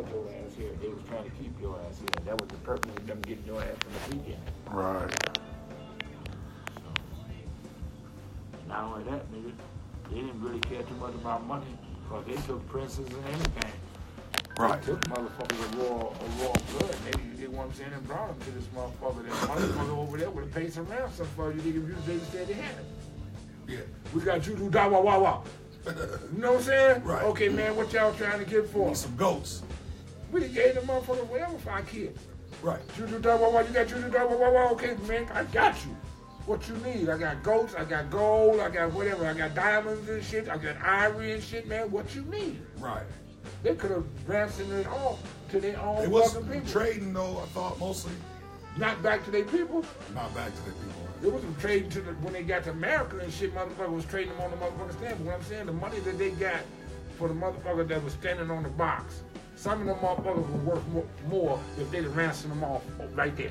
want your ass here. They was trying to keep your ass here. That was the purpose of them getting your ass from the beginning. Right. So, not only that, nigga, they didn't really care too much about money because they took princes and anything. Right. They took motherfuckers of raw blood. Maybe you did what I'm saying and brought them to this motherfucker. That motherfucker over there would have paid some ransom for you. Nigga, if you said they had it. Yeah. We got you do da wah wah wah. You know what I'm saying? Right. Okay, man, what y'all trying to get for? Need some goats. We done gave the motherfucker whatever for our kids. Right. You do da wah wah. You got you do da wah wah wah. Okay, man, I got you. What you need? I got goats. I got gold. I got whatever. I got diamonds and shit. I got ivory and shit, man. What you need? Right. They could have ransomed it off to their own It was fucking people. trading though, I thought mostly. Not back to their people. Not back to their people. It wasn't trading to when they got to America and shit, motherfucker was trading them on the motherfucking stand. But what I'm saying, the money that they got for the motherfucker that was standing on the box, some of them motherfuckers were worth more if they'd have ransomed them off right there.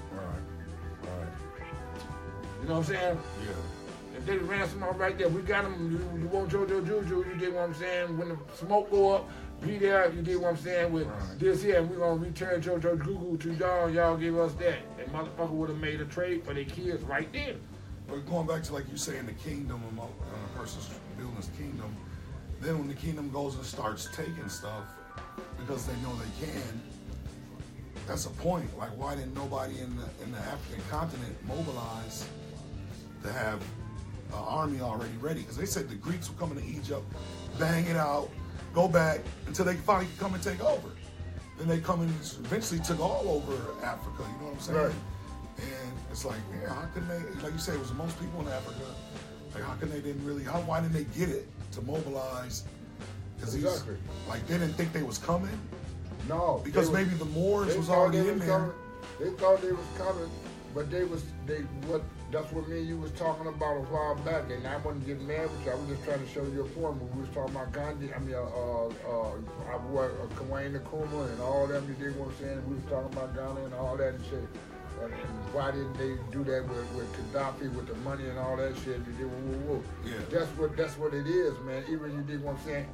Right. You know what I'm saying? Yeah. If they ransomed off right there, we got them. You want JoJo Juju, you get what I'm saying? When the smoke go up, be there, you get what I'm saying? With this here, and we're going to return JoJo Juju to y'all, and y'all give us that. That motherfucker would have made a trade for their kids right there. But going back to like you saying the kingdom, a person's building his kingdom, then when the kingdom goes and starts taking stuff because they know they can, that's a point. Like, why didn't nobody in the African continent mobilize to have an army already ready? Because they said the Greeks were coming to Egypt, bang it out, go back until they finally could come and take over. Then they come and eventually took all over Africa. You know what I'm saying? Right. And it's like, yeah, how can they? Like you say, it was most people in Africa. Like, how can they didn't really? Why didn't they get it to mobilize? Because Exactly. like they didn't think they was coming. No. Because maybe the Moors was already in there. They thought they was coming, but that's what me and you was talking about a while back, and I wasn't getting mad with you. I was just trying to show you a point when we was talking about Gandhi, Kwame Nkrumah and all them, you dig what I'm saying? We was talking about Ghana and all that and shit. And why didn't they do that with Gaddafi, with the money and all that shit? You did Yeah. That's what it is, man. Even you did what I'm saying,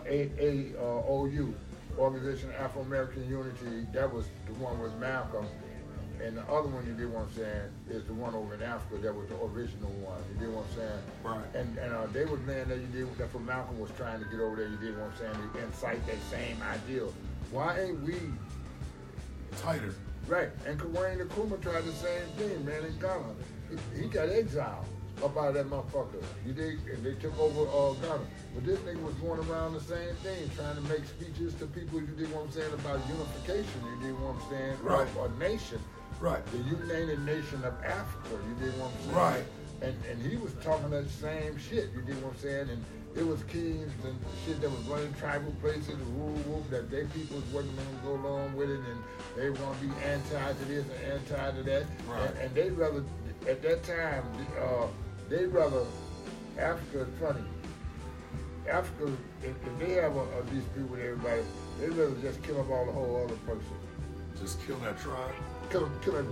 AAOU, Organization of Afro-American Unity, that was the one with Malcolm. And the other one, you did what I'm saying, is the one over in Africa that was the original one. You did what I'm saying? Right. And they was laying there, you did, that's what Malcolm was trying to get over there, you did what I'm saying, to incite that same ideal. Why ain't we Tighter. right? And Kwame Nkrumah tried the same thing, man, in Ghana. He got exiled up out of that motherfucker. You dig? And they took over Ghana. But this nigga was going around the same thing, trying to make speeches to people, you dig what I'm saying, about unification, you dig what I'm saying, Right. of a nation. Right. The United Nation of Africa, you dig what I'm saying? Right. And he was talking that same shit, you dig what I'm saying? And it was kings and shit that was running tribal places, that they people wasn't going to go along with it, and they were going to be anti to this and anti to that. Right. And they'd rather, at that time, they'd rather, Africa is funny. Africa, if they have a dispute with everybody, they'd rather just kill up all the whole other person. Just kill that tribe. Kill everybody.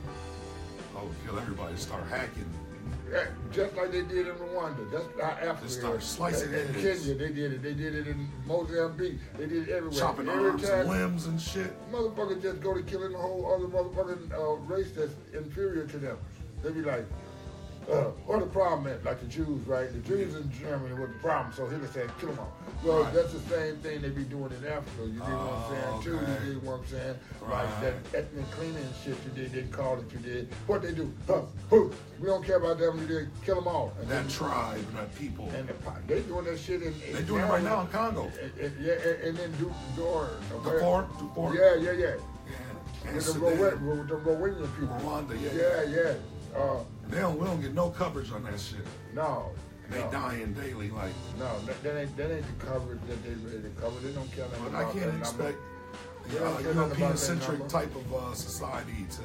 Oh, kill everybody. Start hacking. Yeah, just like they did in Rwanda. That's how Africa Just start slicing in heads. Kenya, they did it. They did it in Mozambique. They did it everywhere. Chopping Every arms time, and limbs and shit. motherfuckers just go to killing the whole other motherfucking race that's inferior to them. They be like, what the problem is? Like the Jews, right? The Jews in Germany was the problem, so Hitler said, kill them all. Well, Right. that's the same thing they be doing in Africa. You dig what I'm saying, too? okay. You dig what I'm saying? Right. Like that ethnic cleaning shit you did, they call it you did. What they do? We don't care about them, you did. Kill them all. And That then- tribe, that people. and they doing that shit in They're doing it right now in Congo. And then do door. Darfur. Yeah. Yeah. And With the Sudan. Rwandan people. Rwanda, Yeah. we don't get no coverage on that shit. No. And they dying daily, like. No, that ain't the coverage that they ready to cover. They don't care nothing But about I can't that expect They don't care nothing about that European-centric number. type of society to,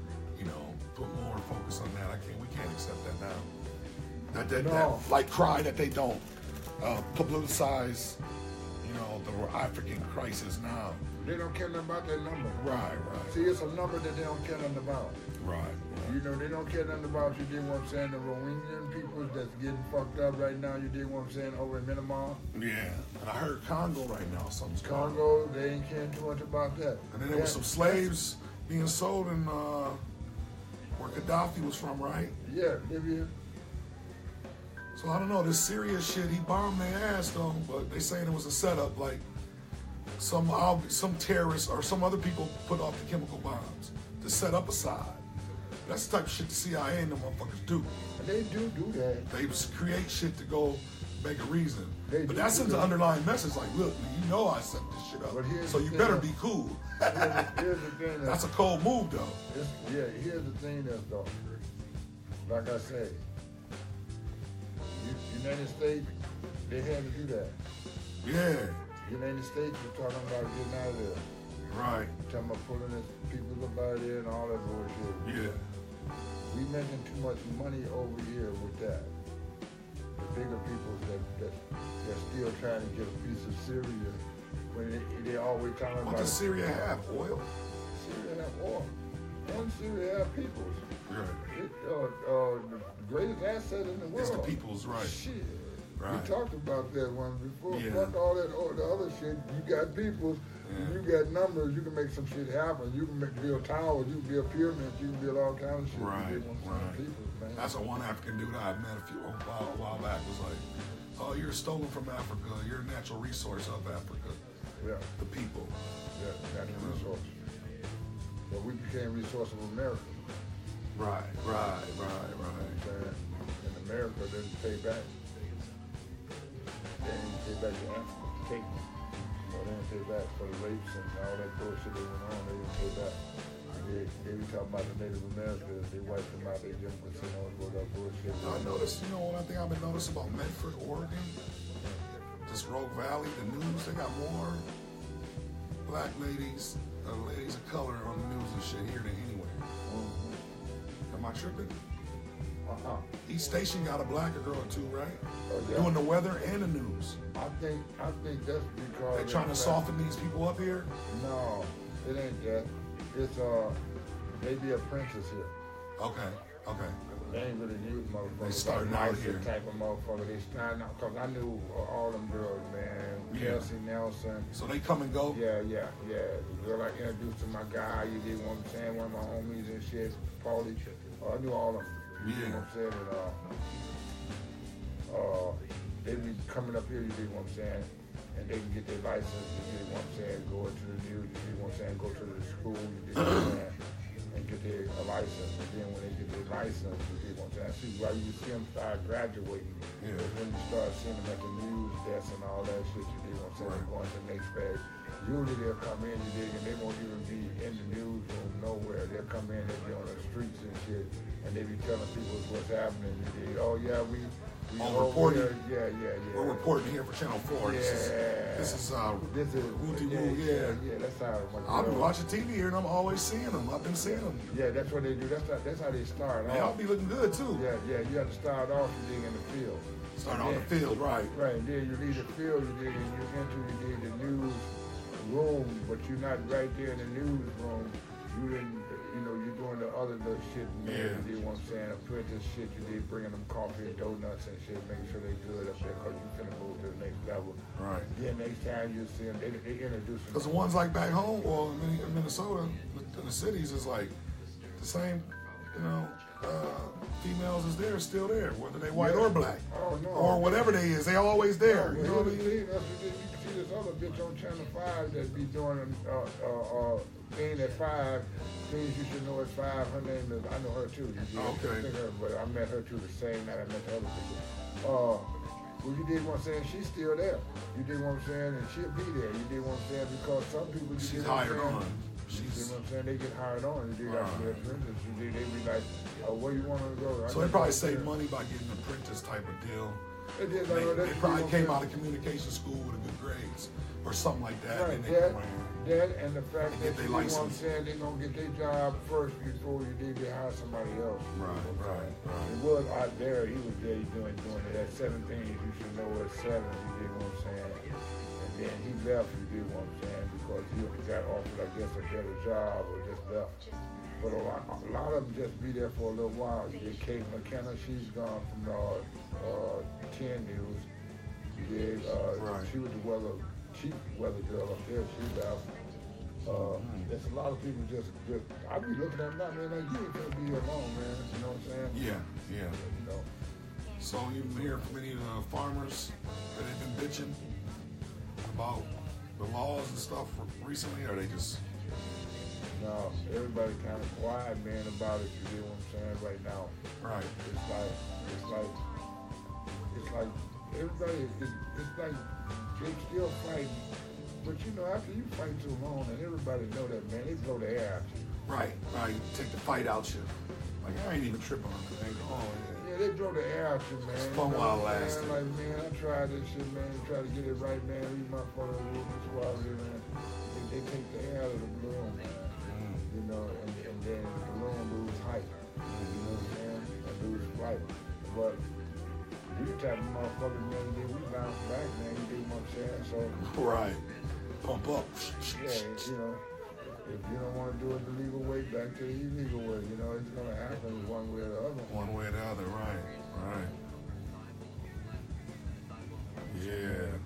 put more focus on that. We can't accept that now. That No. like cry that they don't publicize, the African crisis now. They don't care nothing about that number. Right. See, it's a number that they don't care nothing about. Right. You know, they don't care nothing about, you dig what I'm saying, the Rohingya people that's getting fucked up right now, you dig what I'm saying, over in Myanmar. Yeah. And I heard Congo right now, something's going on. Congo, they ain't caring too much about that. And then there was some slaves being sold in where Gaddafi was from, right? Yeah, Libya. So I don't know, this Syria shit, he bombed their ass though, but they saying it was a setup, like some terrorists or some other people put off the chemical bombs to set up a side. That's the type of shit the CIA and the motherfuckers do. And they do that. They create shit to go make a reason. But that sends an underlying message like, look, you know I set this shit up, so you better be cool. Here's the thing. That's a cold move though. Here's the thing though. Like I say, United States, they had to do that. Yeah. United States were talking about getting out of there. Right. Talking about pulling his people up out of there and all that bullshit. Yeah. We making too much money over here with that. The bigger people that's still trying to get a piece of Syria when they always talking about. What does Syria have? Oil? Syria have oil. And Syria have peoples. Right. The greatest asset in the world. It's the peoples, right. Shit. Right. We talked about that one before. Yeah. Fuck all that, the other shit. You got peoples. Yeah. You got numbers. You can make some shit happen. You can build towers. You can build pyramids. You can build all kinds of shit. Right. Peoples, man. That's a one African dude I met a while back was like, oh, you're stolen from Africa. You're a natural resource of Africa. Yeah. The people. Yeah, natural resource. But we became resource of America. Right. And America didn't pay back. They didn't pay back to Africa. They didn't pay back for the rapes and all that bullshit that went on. They didn't pay back. They were talking about the Native Americans. They wiped them out. They didn't casinos with that bullshit. I noticed, one thing I've been noticing about Medford, Oregon, this Rogue Valley, the news, they got more black ladies, ladies of color on the news and shit here than anywhere. Am I tripping? Each station got a blacker girl or two, right? Doing the weather and the news. I think that's because they're trying to soften these people up here. No, it ain't that. It's they be apprentices here. Okay. They ain't really new motherfuckers. They starting out here. Type of motherfucker. They starting out because I knew all them girls, man. Yeah. Kelsey Nelson. So they come and go. Yeah. The girl I introduced to my guy, you did what I'm saying, one of my homies and shit, Paulie. I knew all of them. You know what I'm saying? And, they be coming up here, you dig what I'm saying, and they can get their license, you dig what I'm saying, go into the news, you dig what I'm saying, go to the school, you dig what I'm saying, and get their license. And then when they get their license, you dig what I'm saying, see why you see them start graduating. Yeah. Is when you start seeing them at the news desk and all that shit, you dig what I'm saying, right. Going to the next phase. Usually they'll come in, you dig, and they won't even be in the newsroom nowhere. They'll come in, they'll be on the streets and shit, and they be telling people what's happening. You dig, oh yeah, we reporting. Yeah. We're reporting here for Channel 4. Yeah. This is Wooty Woo. Yeah, that's how it went. I've been watching TV here and I'm always seeing them. I've been seeing them. Yeah, that's what they do. That's how they start. They all be looking good too. Yeah. You have to start off, you dig, in the field. Start on the field, right? Right. And then you leave the field, you dig, and you enter, you dig, the news room, but you're not right there in the newsroom. You didn't, you're doing the other little shit in there. Yeah. You know what I'm saying? Apprentice shit, you did bringing them coffee and donuts and shit, making sure they good up there because you finna move to the next level. Right. Then next time you see them, they introduce them. Because the ones like back home or in Minnesota, in the cities, is like the same, females is there, still there, whether they white or black. Oh, no. Or whatever they is, they always there. No, you know what I mean? You see this other bitch on Channel 5 that be doing thing at 5, things you should know at 5. Her name is, I know her too. Okay. But I met her too the same night I met the other bitch. Well, you did what I'm saying, she's still there. You did what I'm saying, and she'll be there. You did what I'm saying, because some people, she's hired on. You see what I'm saying? They get hired on. You did actually apprentice. They be like, where you want to go? So they probably save money by getting an apprentice type of deal. They probably came out of communication school with good grades or something like that. Right, and that and the fact that they you know what I'm saying, they're going to get their job first before you did get hire somebody else. Right. It was out there, he was there doing it. That 7 things you should know at 7, you did what I'm saying. And then he left, you did what I'm saying, because he got offered, I guess, a better job or just left. But a lot of them just be there for a little while. You did Kate McKenna, she's gone from 10 News. You did, she was the chief weather girl up there, she left. There's a lot of people just I be looking at them now, man, like, you ain't gonna be here long, man, you know what I'm saying? Yeah. You know. So you hear from any of the farmers that have been bitching about the laws and stuff recently, or they just... No, everybody kind of quiet, man, about it, you know what I'm saying, right now. Right. It's like everybody, it's like they still fighting. But you know, after you fight too long, and everybody know that, man, they blow the air out you. Right. Take the fight out you. Like, I ain't even tripping on it. Yeah, they blow the air out you, man. It's fun while it lasts. Like, man, I tried this shit, man, try to get it right, man, read my photo, man. They take the air out of the balloon, man. You know, and then the balloon lose height. You know what I'm saying? And lose flight. But you type of motherfuckers, man, we bounce back, man, you do what I'm saying? So right. Pump up. Yeah, you know, if you don't want to do it the legal way, back to the illegal way. You know, it's gonna happen one way or the other. One way or the other, right. Yeah.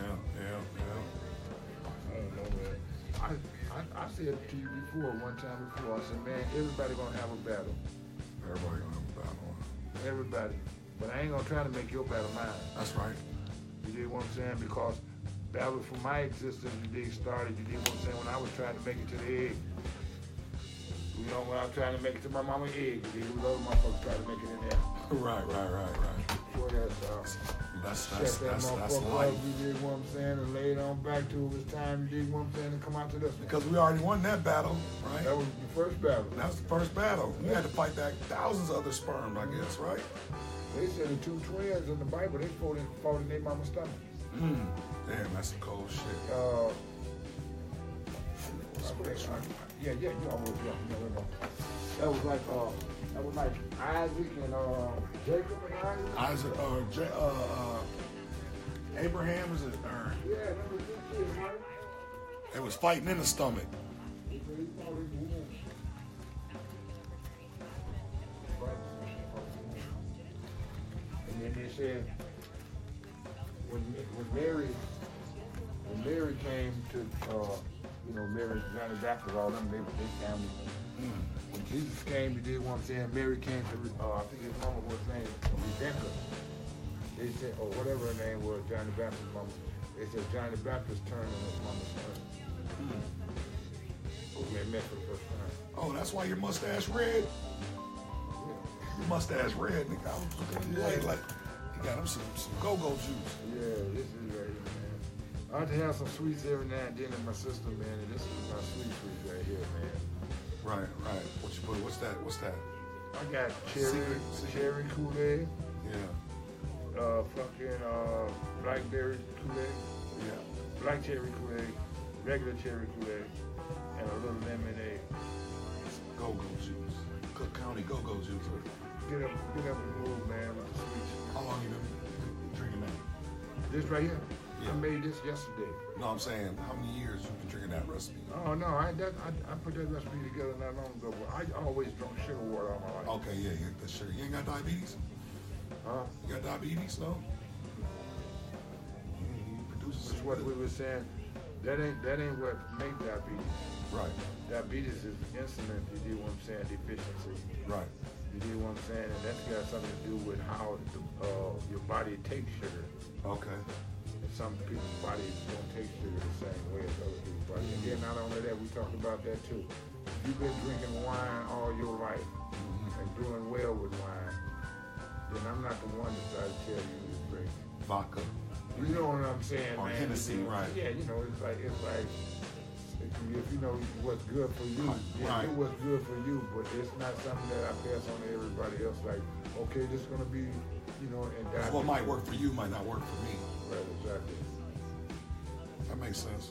I don't know, man. I said to you one time before, I said, man, everybody gonna have a battle. Everybody gonna have a battle. Everybody. But I ain't gonna try to make your battle mine. That's right. You dig what I'm saying? Because battle for my existence, you dig, started, you dig what I'm saying, when I was trying to make it to the egg. You know, when I was trying to make it to my mama's egg, you dig, other motherfuckers trying to make it in there. Right. Before that, That's motherfucker life. up, you dig what I'm saying, and lay it on back to it was time, you dig what I'm saying, to come out to this one. Because we already won that battle, right? That was the first battle. That was the first battle. We had to fight back thousands of other sperm, I guess, right? They said the two twins in the Bible, they fought in their mama's stomach. Damn, that's some cold shit. Yeah, you almost yeah. That was like Isaac and Jacob and Isaac. Abraham was it? Yeah, that was good shit, right? They was fighting in the stomach. And then they said when Mary came to Mary, Johnny Baptist, all them, they family. When Jesus came, you did what I'm saying, Mary came to, I think his mama was named Rebecca. They said, or whatever her name was, Johnny Baptist's mama. They said Johnny Baptist turned on his mama's son. We met for the first time. Oh, that's why your mustache red? Your mustache red, nigga. I was looking like he got him some go-go juice. Yeah, this is right here, man. I like to have some sweets every now and then in my system, man, and this is my sweet right here, man. Right. What you put? What's that? I got cherry Kool-Aid. Yeah. Blackberry Kool-Aid. Yeah. Black cherry Kool-Aid, regular cherry Kool-Aid, and a little lemonade. Go-go juice. Cook County go-go juice. Get up and move, man, with the sweets. How long you been drinking that? This right here? Yeah. I made this yesterday. No, I'm saying, how many years you been drinking that recipe? Oh, no, I put that recipe together not long ago, but I always drunk sugar water all my life. Okay, yeah, the sugar. You ain't got diabetes? Huh? You got diabetes, no? You produce That's what we were saying. That ain't what make diabetes. Right. Diabetes is insulin, you do what I'm saying, deficiency. Right. You do what I'm saying, and that's got something to do with how your body takes sugar. Okay. And some people's bodies don't take sugar the same way as other people's bodies. And then not only that, we talked about that too. If you've been drinking wine all your life and doing well with wine, then I'm not the one to try to tell you to drink Vodka. You know what I'm saying, Or man? Hennessy, right. Yeah, you know, it's like if you know what's good for you, Right. do what's good for you, but it's not something that I pass on to everybody else. Like, okay, this is gonna be, you know, and that. What might work for you might not work for me. Right, exactly. That makes sense.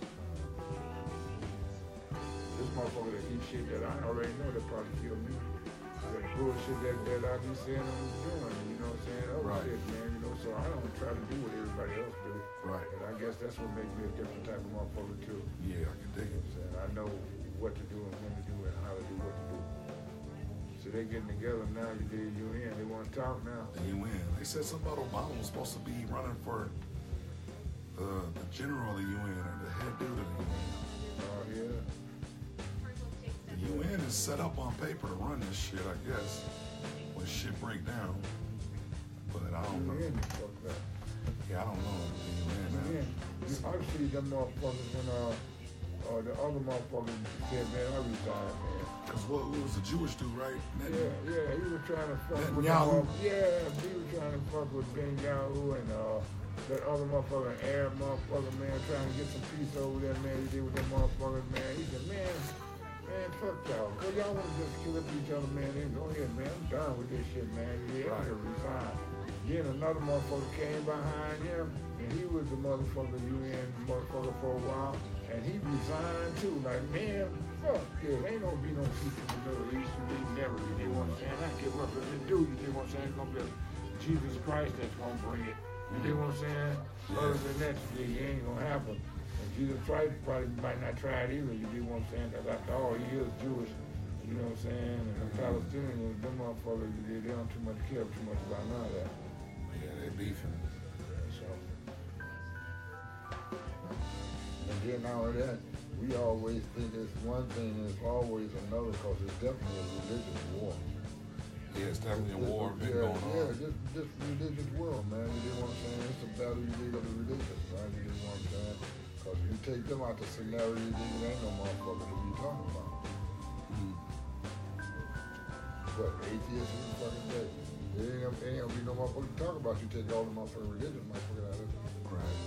This motherfucker that eat shit that I already know that probably kill me. That bullshit that I be saying I'm doing, you know what I'm saying? Oh Right. shit, man, you know, so I don't try to do what everybody else do. Right. And I guess that's what makes me a different type of motherfucker too. Yeah, I can dig it. And I know what to do and when to do and how to do what to do. So they getting together now, you did UN, they want to talk now. The UN. They said something about Obama was supposed to be running for the general of the UN or the head dude of the UN. Oh, yeah. The UN is set up on paper to run this shit, I guess, when shit break down. But I don't know. UN, fuck that. Yeah, I don't know. The UN, man. UN. I see them motherfuckers when the other motherfuckers said, man, I resigned, man. Because what was the Jewish dude, right? Yeah, he was trying to fuck with Netanyahu. he was trying to fuck with Netanyahu and that other motherfucker, Arab motherfucker, man, trying to get some peace over there, man. He did with them motherfuckers, man. He said, man, fuck y'all. Cause y'all want to just kill up each other, man. Then go ahead, man. I'm done with this shit, man. Yeah, I'm gonna resign. Then another motherfucker came behind him, and he was the motherfucker UN motherfucker for a while, and he resigned too. Like, man, fuck this. Ain't gonna be no peace in the Middle East. You never, you know what I'm saying? I give up. If it do, you know what I'm saying? It's gonna be Jesus Christ that's gonna bring it. You know what I'm saying? Other than that, it ain't gonna happen. And Jesus Christ probably might not try it either. You know what I'm saying? Because after all, he is Jewish. You know what I'm saying? And the Palestinians, them motherfuckers, they don't too much care too much about none of that. Yeah, they beefing. So, and then out of that, we always think it's one thing and it's always another because it's definitely a religious war. Yeah, it's definitely a war been going on. Yeah, just religious world, man. You know what I'm saying? It's a battle you need of the religious, right? You know what I'm saying? Because if you take them out the scenario, you ain't no motherfucker to be talking about. But atheists in the fucking day. It ain't gonna be no motherfucker to talk about. You take all the motherfucking religious motherfucker out of it. Right.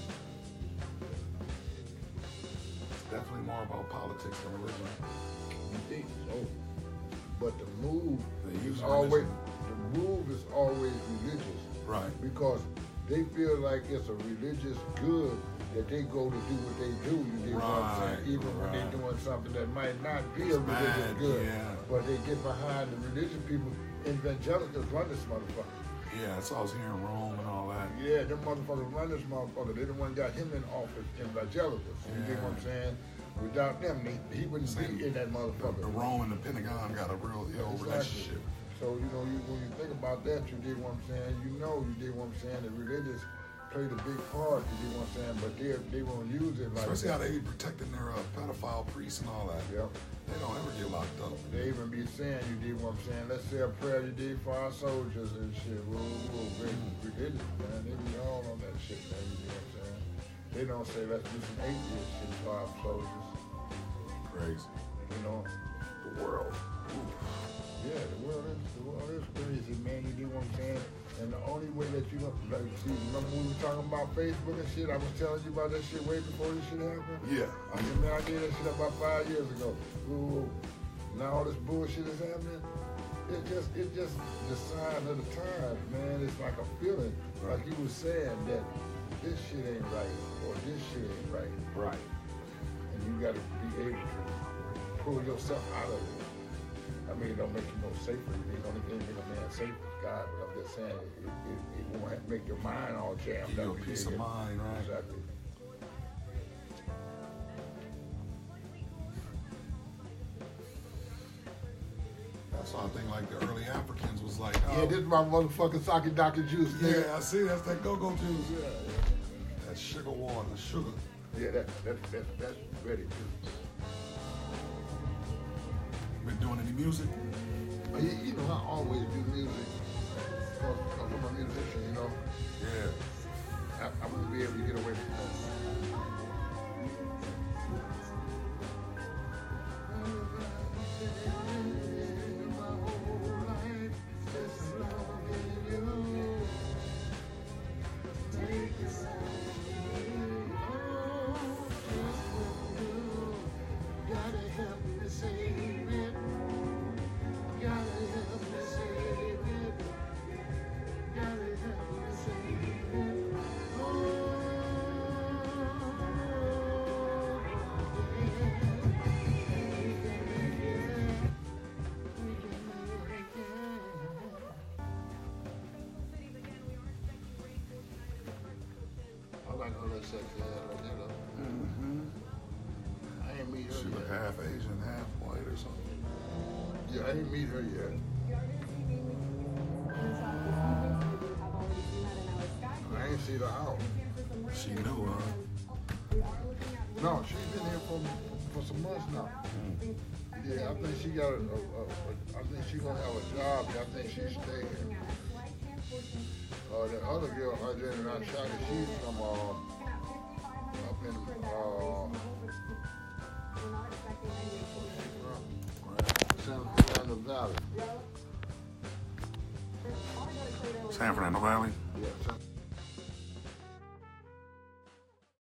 It's definitely more about politics than religion. You think so? But the move They is use always religion. religious. Right. Because they feel like it's a religious good that they go to do what they do. You know what I'm saying? Even when they're doing something that might not be a religious bad, good. yeah. But they get behind the religious people. Evangelicals run this motherfucker. Yeah, that's all I was hearing Rome and all that. Yeah, them motherfuckers run this motherfucker. They the one got him in office, evangelicals. You know what I'm saying? Without them, he wouldn't be in that motherfucker. The Rome and the Pentagon got a real ill relationship. So, you know, when you think about that, you did what I'm saying, you did what I'm saying, the religious played a big part, you did what I'm saying, but they won't use it like Especially how they be protecting their pedophile priests and all that. Yep. They don't ever get locked up. They even be saying, you did what I'm saying, let's say a prayer you did for our soldiers and shit. Whoa, very religious, man. They be all on that shit, man, you know what I'm saying? They don't say, let's do some atheist shit for our soldiers. Crazy. You know, the world. Yeah, the world is crazy, man. You know what I'm saying? And the only way that you know, like, see, remember when we were talking about Facebook and shit? I was telling you about that shit way before this shit happened. Yeah. I said, man, I did that shit about 5 years ago. Ooh, now all this bullshit is happening. It's just the sign of the times, man. It's like a feeling, like you were saying, that this shit ain't right or this shit ain't right. Right. And you got to be able to pull yourself out of it. I mean, it don't make you no safer. The only thing that make a man safe is God, but I'm just saying it won't have to make your mind all jammed Give up. you a peace of mind, right? Exactly. That's why I think like the early Africans was like, Yeah, this is my motherfucking sake Dr. Juice, nigga. yeah, I see, that's that go-go juice. Yeah. That sugar water, sugar. Yeah, that's ready too. Been doing any music? You know, I always do music. Because I'm a musician, you know. Yeah. I wouldn't be able to get away from that. sexy ass like that up. Mm-hmm. I ain't meet her She yet. was half Asian, half white or something. Yeah, I ain't meet her yet. I ain't see the house. She knew, huh? No, she's been here for some months now. Yeah, I think she got I think she gonna have a job. I think she's staying. The other girl, Argentina Shotty, she's from up in San Valley. San Fernando Valley? Yeah,